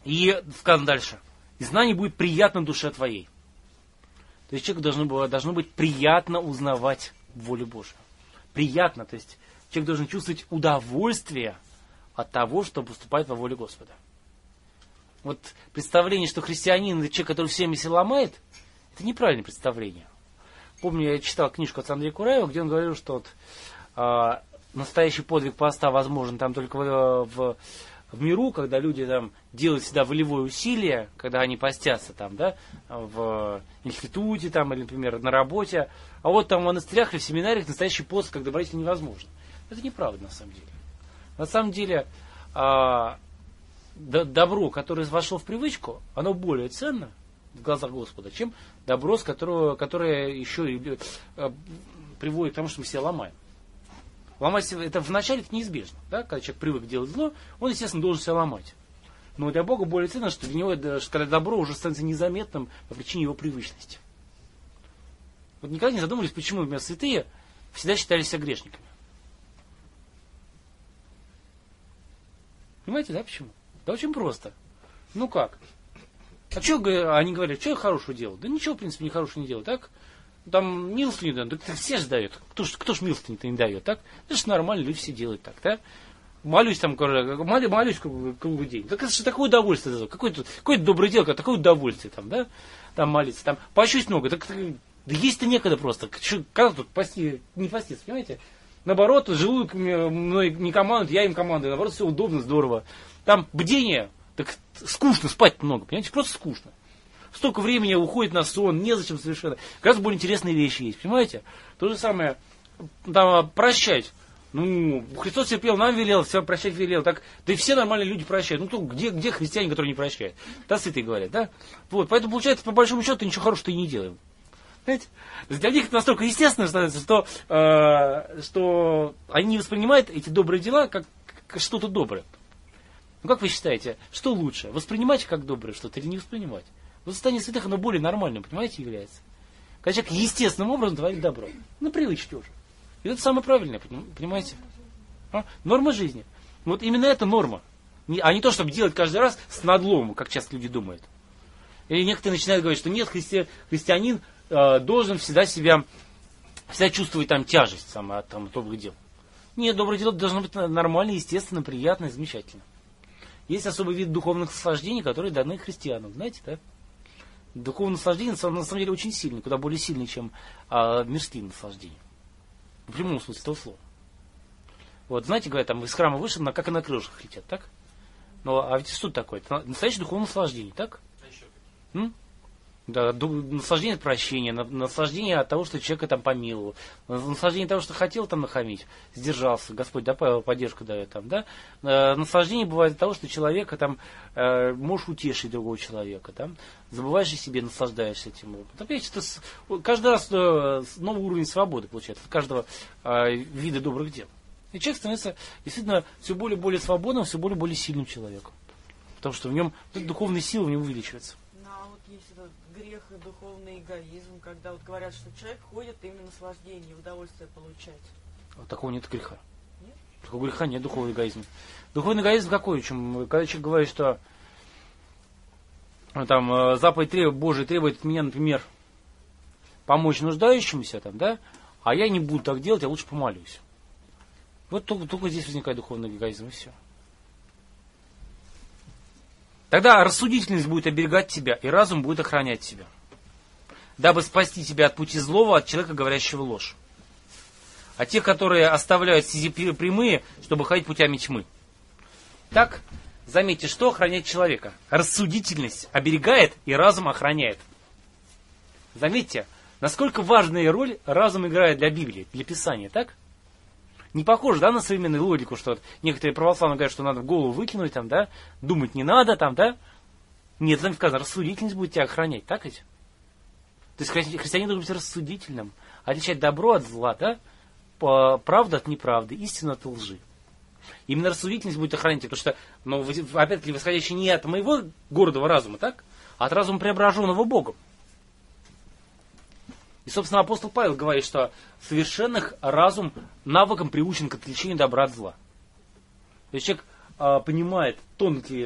И сказано дальше. И знание будет приятно душе твоей. То есть человеку должно быть приятно узнавать волю Божию. Приятно, то есть человек должен чувствовать удовольствие от того, что поступает во воле Господа. Вот представление, что христианин это человек, который всеми все ломает, это неправильное представление. Помню, я читал книжку от Андрея Кураева, где он говорил, что вот, настоящий подвиг поста возможен там только в миру, когда люди там делают всегда волевое усилие, когда они постятся там, да, в институте там, или, например, на работе. А вот там в монастырях или в семинариях настоящий пост, как добродетель, невозможно. Это неправда на самом деле. На самом деле добро, которое вошло в привычку, оно более ценно в глазах Господа, чем добро, которое еще и приводит к тому, что мы себя ломаем. Ломать себя, это вначале это неизбежно. Да? Когда человек привык делать зло, он, естественно, должен себя ломать. Но для Бога более ценно, что для него, когда добро уже становится незаметным по причине его привычности. Вот никогда не задумывались, почему, например, святые всегда считали себя грешниками. Понимаете, да, почему? Да очень просто. Ну как? А что они говорят, что я хорошего делал? Да ничего, в принципе, нехорошего не делал, так? Там милостыню не дают, да все же дают. Кто ж милостыню-то не дает, так? Это же нормально, люди все делают так, да? Молюсь там, молюсь круглый день. Так это же такое удовольствие. Какое-то доброе дело, такое удовольствие там, да? Там молиться, там пощусь много. Да есть-то некогда просто. Когда тут не поститься, понимаете? Наоборот, желудок мной не командует, я им командую. Наоборот, все удобно, здорово. Там бдение, так скучно, спать много, понимаете? Просто скучно. Столько времени уходит на сон, незачем совершенно. Гораздо более интересные вещи есть, понимаете? То же самое, там, прощать. Ну, Христос терпел, нам велел, все прощать велел. Так, да и все нормальные люди прощают. Ну, где христиане, которые не прощают? Да, святые говорят, да? Вот, поэтому, получается, по большому счету, ничего хорошего-то и не делаем. Понимаете? Для них это настолько естественно становится, что они не воспринимают эти добрые дела как что-то доброе. Ну, как вы считаете, что лучше? Воспринимать как доброе что-то или не воспринимать? В состоянии святых оно более нормальным, понимаете, является. Когда человек естественным образом творит добро. На привычке уже. И это самое правильное, понимаете? Норма жизни. Вот именно это норма. А не то, чтобы делать каждый раз с надломом, как часто люди думают. Или некоторые начинают говорить, что нет, христианин должен всегда чувствовать там тяжесть от добрых дел. Нет, доброе дело должно быть нормально, естественно, приятно и замечательно. Есть особый вид духовных наслаждений, которые даны христианам, знаете, да? Духовное наслаждение, на самом деле, очень сильное, куда более сильное, чем мирские наслаждения. В прямом смысле этого слова. Вот, знаете, говорят, там из храма вышел, как и на крылышках летят, так? Ну, а ведь что такое? Это настоящее духовное наслаждение, так? Да, наслаждение от прощения, наслаждение от того, что человека там помиловал, наслаждение от того, что хотел там нахамить, сдержался, Господь, да, поддержку дает там, да. Наслаждение бывает от того, что человека там можешь утешить другого человека, там, забываешь о себе, наслаждаешься этим. Опять это каждый раз новый уровень свободы получается от каждого вида добрых дел. И человек становится действительно все более и более свободным, все более и более сильным человеком. Потому что в нем духовная сила в нем увеличивается. Есть этот грех и духовный эгоизм, когда вот говорят, что человек ходит именно наслаждение, удовольствие получать. Вот такого нет греха. Нет? Такого греха нет, духовного эгоизма. Духовный эгоизм какой? Когда человек говорит, что там заповедь Божия требует от меня, например, помочь нуждающимся, там, да, а я не буду так делать, я лучше помолюсь. Вот только здесь возникает духовный эгоизм, и все. Тогда рассудительность будет оберегать тебя, и разум будет охранять тебя, дабы спасти тебя от пути злого, от человека, говорящего ложь. А тех, которые оставляют стези прямые, чтобы ходить путями тьмы. Так, заметьте, что охраняет человека? Рассудительность оберегает, и разум охраняет. Заметьте, насколько важная роль разум играет для Библии, для Писания, так? Не похоже, да, на современную логику, что вот некоторые православные говорят, что надо в голову выкинуть, там, да, думать не надо, там, да. Нет, там сказано, рассудительность будет тебя охранять, так ведь? То есть христианин должен быть рассудительным, отличать добро от зла, да, правду от неправды, истину от лжи. Именно рассудительность будет охранять, потому что, ну, опять-таки, восходящий не от моего гордого разума, так, а от разума, преображенного Богом. И, собственно, апостол Павел говорит, что совершенных разум навыком приучен к отличению добра от зла. То есть человек понимает тонкие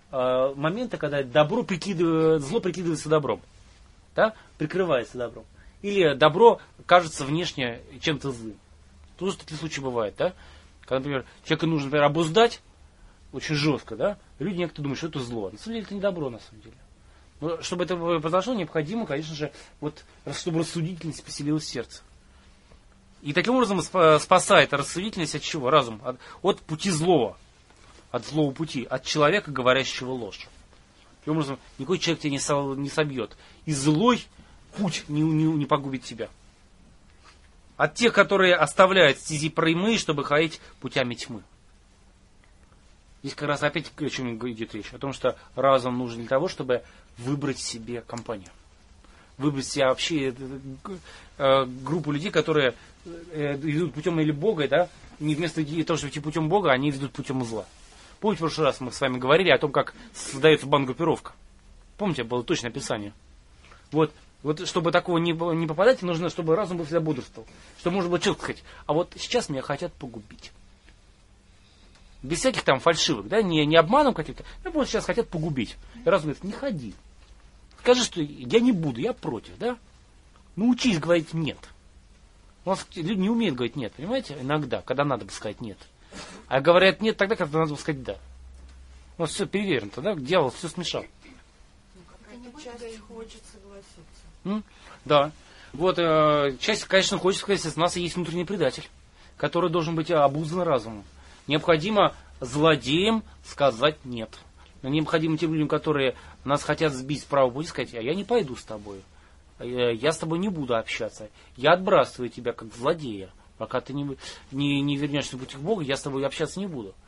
моменты, когда зло прикидывается добром, да? Прикрывается добром. Или добро кажется внешне чем-то злым. Тоже такие случаи бывают, да? Когда, например, человека нужно, например, обуздать очень жестко, да? Люди некоторые думают, что это зло. На самом деле это не добро, на самом деле. Но чтобы это произошло, необходимо, конечно же, чтобы рассудительность поселилась в сердце. И таким образом спасает рассудительность от чего? Разум. От пути злого. От злого пути. От человека, говорящего ложь. Таким образом, никакой человек тебя не собьет. И злой путь не погубит тебя. От тех, которые оставляют стези прямые, чтобы ходить путями тьмы. Здесь как раз опять о чем идет речь. О том, что разум нужен для того, чтобы выбрать себе компанию. Выбрать себе вообще группу людей, которые идут путем или Бога, да, не вместо того, чтобы идти путем Бога, они ведут путем зла. Помните, в прошлый раз мы с вами говорили о том, как создается бангруппировка. Помните, было точное описание. Вот чтобы такого не попадать, нужно, чтобы разум был всегда бодрствовал. Чтобы можно было четко сказать, а вот сейчас меня хотят погубить. Без всяких там фальшивых, да, не обманом каким-то. Меня просто сейчас хотят погубить. И разум говорит, не ходи. Скажи, что я не буду, я против, да? Научись говорить нет. У нас люди не умеют говорить нет, понимаете? Иногда, когда надо бы сказать нет. А говорят нет тогда, когда надо бы сказать да. У нас все перевернуто, да? Дьявол все смешал. Ну, какая-то часть хочет согласиться. Да. Вот, часть, конечно, хочет сказать, у нас есть внутренний предатель, который должен быть обуздан разумом. Необходимо злодеям сказать нет. Необходимо тем людям, которые нас хотят сбить с правого пути, сказать, а я не пойду с тобой. Я с тобой не буду общаться. Я отбрасываю тебя как злодея. Пока ты не вернешься на путь к Богу, я с тобой общаться не буду.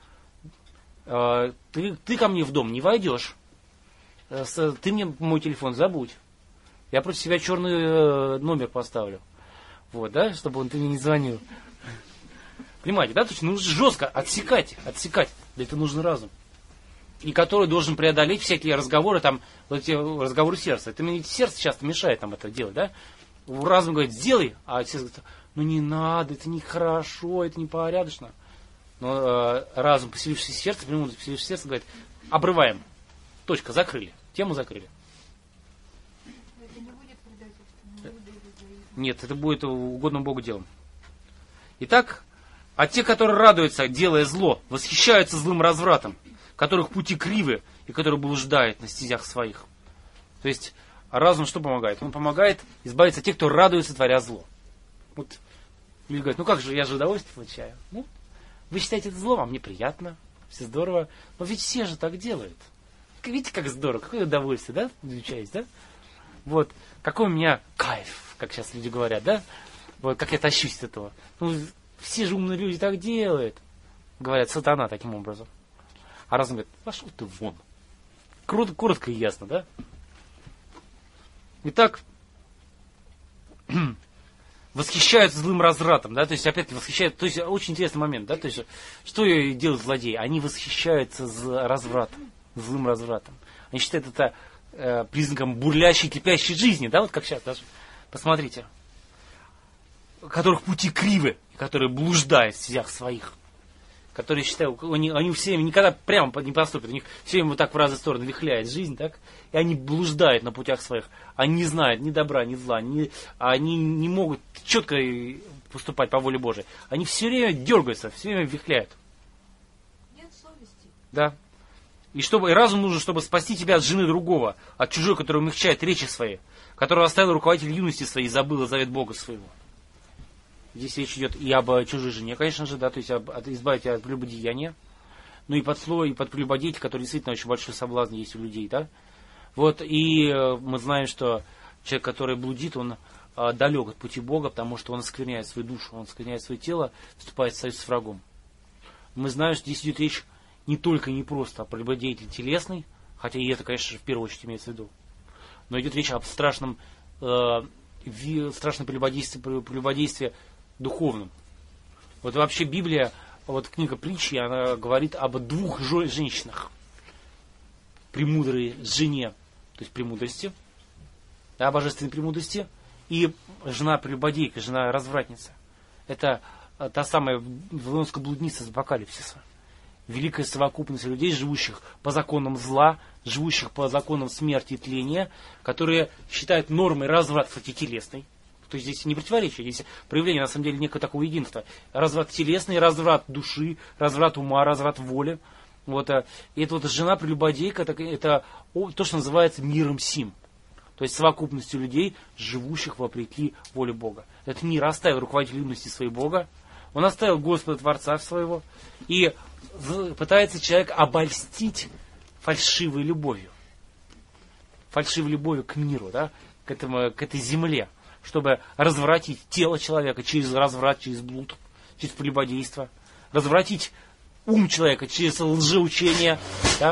Ты ко мне в дом не войдешь. Ты мне мой телефон забудь. Я против себя черный номер поставлю. Вот, да, чтобы он ты мне не звонил. Понимаете, да? То есть нужно жестко отсекать. Для этого нужен разум. И который должен преодолеть всякие разговоры, там, вот эти разговоры сердца. Это мне сердце часто мешает нам это делать, да? Разум говорит, сделай, а сердце говорит, ну не надо, это нехорошо, это непорядочно. Но разум, поселившийся в сердце, поселившийся в сердце, говорит, обрываем. Точка, закрыли. Тему закрыли. Это не будет предательством? Нет, это будет угодным Богу делом. Итак, а те, которые радуются, делая зло, восхищаются злым развратом, которых пути кривы и которые блуждают на стезях своих. То есть разум что помогает? Он помогает избавиться от тех, кто радуется, творя зло. Вот люди говорят, ну как же, я же удовольствие получаю. Ну, вы считаете это злом, а мне приятно, все здорово. Но ведь все же так делают. Видите, как здорово, какое удовольствие, да, получаете, да? Вот, какой у меня кайф, как сейчас люди говорят, да? Вот, как я тащусь от этого. Ну, все же умные люди так делают. Говорят, сатана таким образом. А разум говорит, пошел ты вон. Коротко и ясно, да? Итак, восхищаются злым развратом, да, то есть опять восхищаются, то есть очень интересный момент, да, то есть что делают злодеи? Они восхищаются развратом, злым развратом. Они считают это признаком бурлящей, кипящей жизни, да, вот как сейчас даже. Посмотрите. Которых пути кривы, которые блуждают в стезях своих. Которые считают, они все никогда прямо не поступят. У них все время вот так в разные стороны вихляет жизнь, так? И они блуждают на путях своих. Они не знают ни добра, ни зла. Они не могут четко поступать по воле Божией. Они все время дергаются, все время вихляют. Нет совести. Да. И разум нужен, чтобы спасти тебя от жены другого, от чужой, который умягчает речи свои, который оставил руководитель юности своей и забыл завет Бога своего. Здесь речь идет и об чужой жене, конечно же, да, то есть избавить от прелюбодеяния, ну и под слово, и под прелюбодеятель, который действительно очень большой соблазн есть у людей, да. Вот, и мы знаем, что человек, который блудит, он далек от пути Бога, потому что он оскверняет свою душу, он оскверняет свое тело, вступает в союз с врагом. Мы знаем, что здесь идет речь не только и не просто о прелюбодеятеле телесной, хотя и это, конечно же, в первую очередь имеется в виду, но идет речь об страшном прелюбодействии духовном. Вот вообще Библия, вот книга притчи, она говорит об двух женщинах. Премудрой жене, то есть премудрости, да, божественной премудрости, и жена прелюбодейка, жена развратница. Это та самая вавилонская блудница из Апокалипсиса. великая совокупность людей, живущих по законам зла, живущих по законам смерти и тления, которые считают нормой разврат, кстати, телесный. То есть здесь не противоречие, здесь проявление, на самом деле, некого такого единства. Разврат телесный, разврат души, разврат ума, разврат воли. Вот, и эта вот жена-прелюбодейка, это то, что называется миром сим. То есть совокупностью людей, живущих вопреки воле Бога. Этот мир оставил руководительности своего Бога, он оставил Господа Творца своего, и пытается человек обольстить фальшивой любовью. Фальшивой любовью к миру, да, к этой земле, чтобы развратить тело человека через разврат, через блуд, через прелюбодейство, развратить ум человека через лжеучение, да?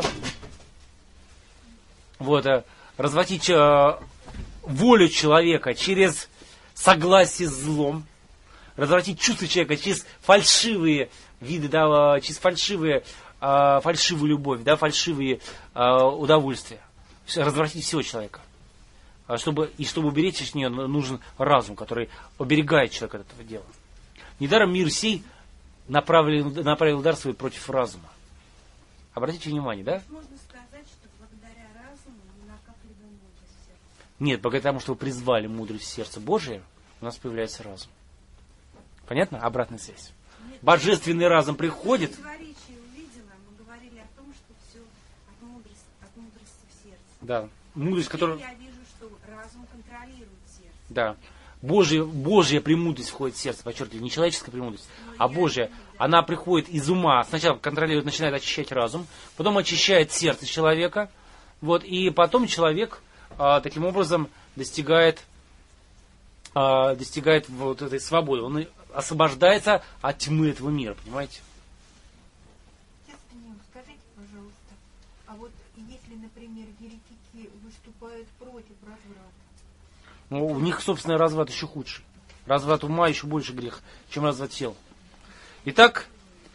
Вот, развратить волю человека через согласие с злом, развратить чувства человека через фальшивые виды, да, через фальшивую любовь, да, фальшивые удовольствия, развратить всего человека. Чтобы уберечь от нее, нужен разум, который оберегает человека от этого дела. Недаром мир сей направил удар свой против разума. Обратите внимание, да? Можно сказать, что благодаря разуму не накапливаем мудрость в сердце. Нет, благодаря тому, что вы призвали мудрость в сердце Божие, у нас появляется разум. Понятно? Обратная связь. Нет, Божественный разум приходит. противоречие увидела, мы говорили о том, что все от мудрости в сердце. Да. Мудрость, которая... Я вижу, что разум контролирует сердце. Да. Божья премудрость входит в сердце, подчеркиваю, не человеческая премудрость, а Божья. Она приходит из ума, сначала контролирует, начинает очищать разум, потом очищает сердце человека, вот, и потом человек таким образом достигает вот этой свободы. Он освобождается от тьмы этого мира, понимаете? Отец Даниил, скажите, пожалуйста, а вот если, например, еретики выступают против разврата, Ну, у них, собственно, разврат еще худший. Разврат ума еще больше грех, чем разврат тела. Итак,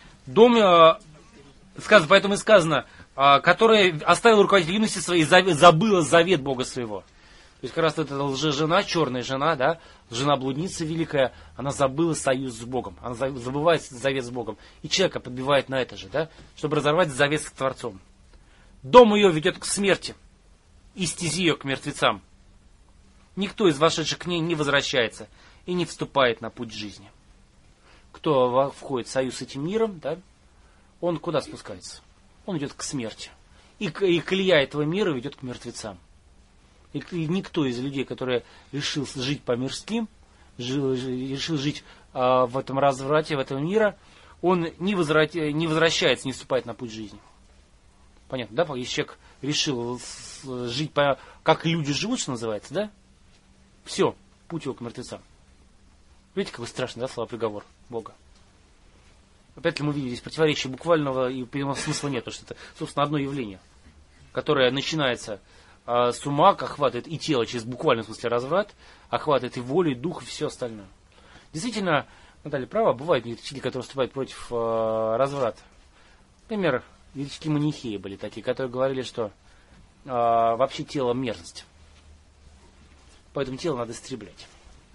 поэтому и сказано, которая оставила руководитель юности своей, забыла завет Бога своего. То есть, как раз эта лжежена, черная жена, да, жена-блудница великая, она забыла союз с Богом. Она забывает завет с Богом. И человека подбивает на это же, да, чтобы разорвать завет с Творцом. Дом ее ведет к смерти, и стези ее к мертвецам. Никто из вошедших к ней не возвращается и не вступает на путь жизни. Кто входит в союз с этим миром, да, он куда спускается? Он идет к смерти. И колея этого мира ведет к мертвецам. И никто из людей, который решил жить по-мирски, решил жить в этом разврате, в этом мире, он не возвращается, не вступает на путь жизни. Понятно, да? Если человек решил жить как люди живут, что называется, да? Все, путь его к мертвецам. Видите, какой страшный, да, словоприговор Бога. Опять ли мы видим здесь противоречие буквального и прямого смысла нет, потому что это, собственно, одно явление, которое начинается с ума, охватывает и тело через буквальном смысле разврат, охватывает и волю, и дух, и все остальное. Действительно, Наталья права, бывают еретики, которые выступают против разврата. Например, еретики-манихеи были такие, которые говорили, что вообще тело мерзость. Поэтому тело надо истреблять.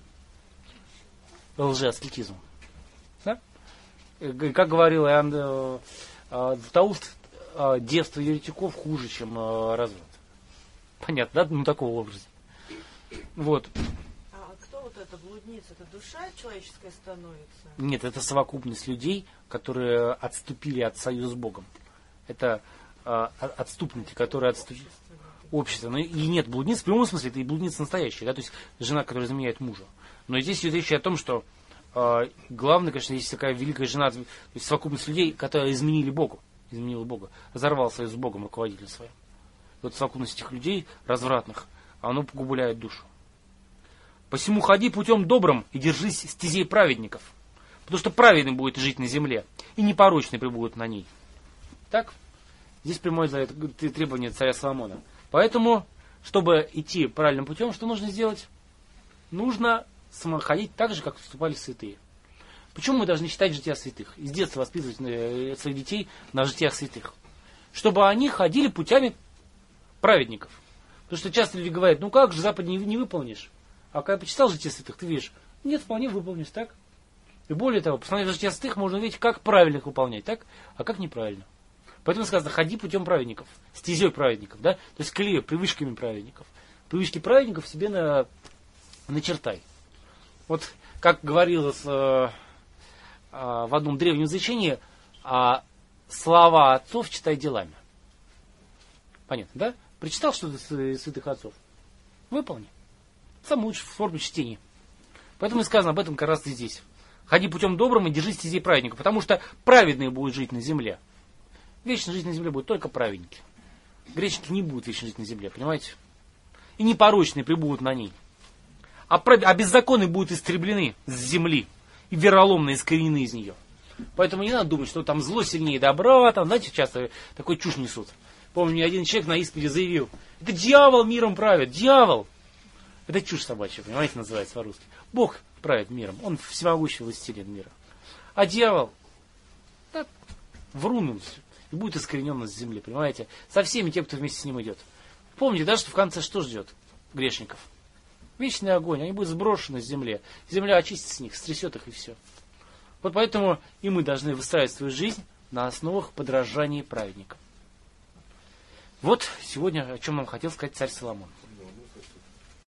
Лжеаскетизм. Да? Как говорил Иоанн Златоуст, детство еретиков хуже, чем разврат. Понятно, да? Ну, такого образа. Вот. А кто вот эта блудница? Это душа человеческая становится? Нет, это совокупность людей, которые отступили от союза с Богом. Это отступники, которые отступили. Общество. Но и нет блудниц, в прямом смысле, это и блудница настоящая, да, то есть жена, которая заменяет мужа. Но здесь идет речь о том, что главное, конечно, есть такая великая жена, то есть совокупность людей, которые изменила Бога, разорвал союз с Богом руководитель своим. Вот совокупность этих людей, развратных, оно погубляет душу. Посему ходи путем добрым и держись стезей праведников, потому что праведный будет жить на земле, и непорочный пребудет на ней. Так? Здесь прямое требование царя Соломона. Поэтому, чтобы идти правильным путем, что нужно сделать? Нужно ходить так же, как поступали святые. Почему мы должны читать жития святых? И с детства воспитывать своих детей на житиях святых. Чтобы они ходили путями праведников. Потому что часто люди говорят, ну как же, заповедь не выполнишь. А когда почитал жития святых, ты видишь, нет, вполне выполнишь, так? И более того, посмотрев жития святых, можно увидеть, как правильно их выполнять, так? А как неправильно. Поэтому сказано, ходи путем праведников, стезей праведников, да? То есть клею, привычками праведников. Привычки праведников себе начертай. Вот как говорилось в одном древнем изречении, слова отцов читай делами. Понятно, да? Прочитал что-то святых отцов? Выполни. Самая лучшая форма чтения. Поэтому и сказано об этом как раз и здесь. Ходи путем добрым и держи стезей праведников, потому что праведные будут жить на земле. Вечная жизнь на земле будет только праведники. Грешники не будут вечной жить на земле, понимаете? И непорочные прибудут на ней. А беззаконные будут истреблены с земли. И вероломные искоренены из нее. Поэтому не надо думать, что там зло сильнее добра. Там, знаете, часто такой чушь несут. Помню, мне один человек на исповеди заявил: это дьявол миром правит, дьявол. Это чушь собачья, понимаете, называется по-русски. Бог правит миром, он всемогущий властелин мира. А дьявол, да, врун он, и будет искоренен с земли, понимаете? Со всеми теми, кто вместе с ним идет. Помните, да, что в конце что ждет грешников? Вечный огонь, они будут сброшены с земли. Земля очистит с них, стрясет их и все. Вот поэтому и мы должны выстраивать свою жизнь на основах подражания праведникам. Вот сегодня о чем нам хотел сказать царь Соломон.